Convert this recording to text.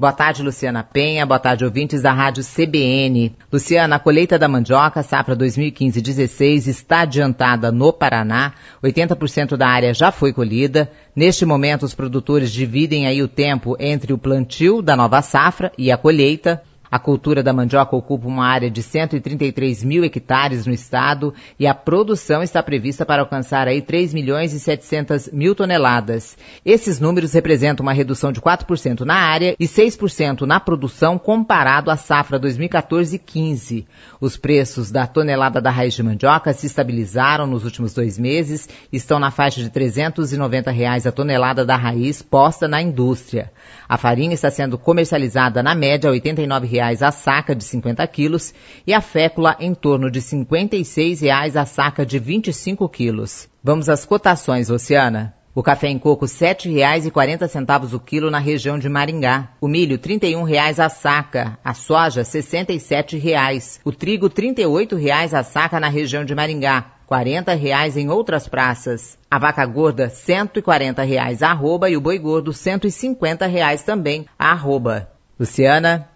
Boa tarde, Luciana Penha. Boa tarde, ouvintes da Rádio CBN. Luciana, a colheita da mandioca, safra 2015-16, está adiantada no Paraná. 80% da área já foi colhida. Neste momento, os produtores dividem aí o tempo entre o plantio da nova safra e a colheita. A cultura da mandioca ocupa uma área de 133 mil hectares no estado e a produção está prevista para alcançar aí 3 milhões e 700 mil toneladas. Esses números representam uma redução de 4% na área e 6% na produção comparado à safra 2014-15. Os preços da tonelada da raiz de mandioca se estabilizaram nos últimos 2 meses e estão na faixa de R$ 390 a tonelada da raiz posta na indústria. A farinha está sendo comercializada na média a R$ 89 a saca de 50 quilos e a fécula em torno de R$ 56 a saca de 25 quilos. Vamos às cotações, Luciana. O café em coco R$ 7,40 o quilo na região de Maringá. O milho R$ 31 a saca. A soja R$ 67. O trigo R$ 38 a saca na região de Maringá. R$ 40 em outras praças. A vaca gorda R$ 140 a arroba e o boi gordo R$ 150 também a arroba. Luciana?